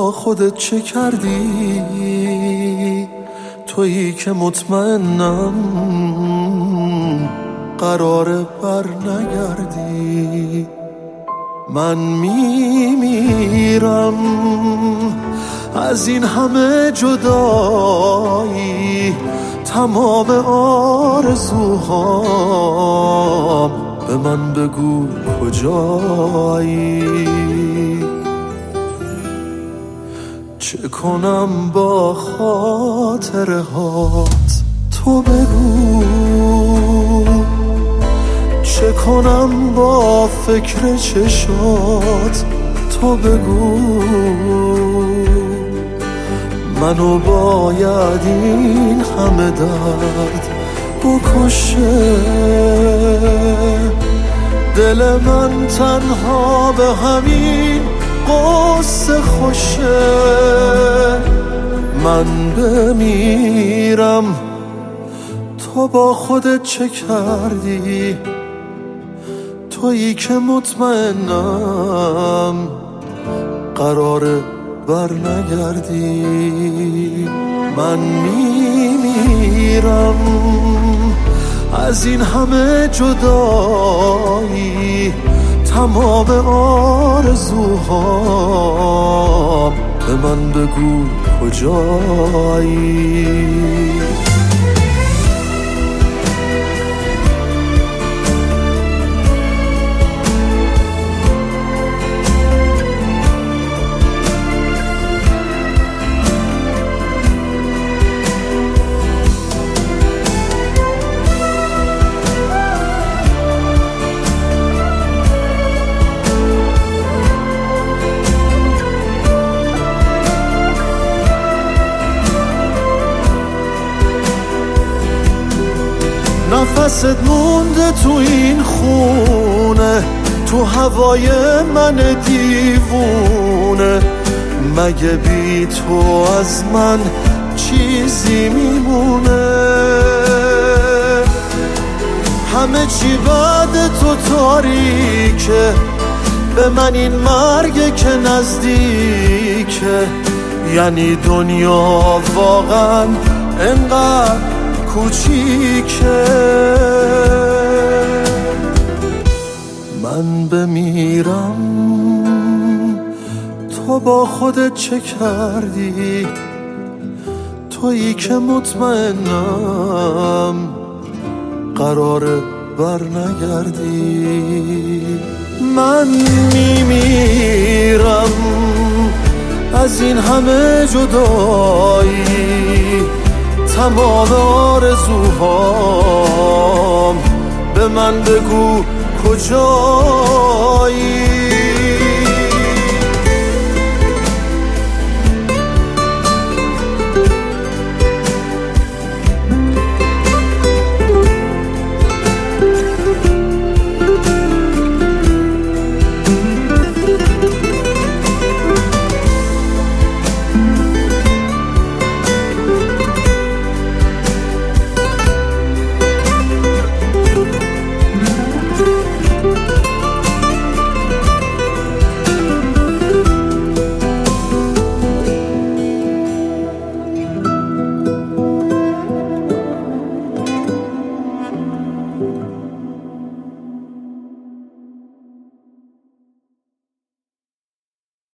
با خودت چه کردی؟ تویی که مطمئنم قراره بر نگردی. من میمیرم از این همه جدایی، تمام آرزوهام به من بگو کجایی. چه کنم با خاطره هات تو بگو، چه کنم با فکر چشات تو بگو. منو باید این همه درد بکشه، دل من تنها به همین قصه خوشه. من بمیرم تو با خودت چه کردی؟ تویی که مطمئنم قراره بر نگردی. من میمیرم از این همه جدایی، تمام آرزوهام به من بگو کجایی. نفست مونده تو این خونه، تو هوای من دیوونه. مگه بی تو از من چیزی میمونه؟ همه چی بعد تو تاریکه، به من این مرگ که نزدیکه. یعنی دنیا واقعا انقدر کوچیکه. من بمیرم تو با خودت چه کردی؟ تویی که مطمئنم قراره بر نگردی. من میمیرم از این همه جدایی، تمام آرزوهام به من بگو کجایی.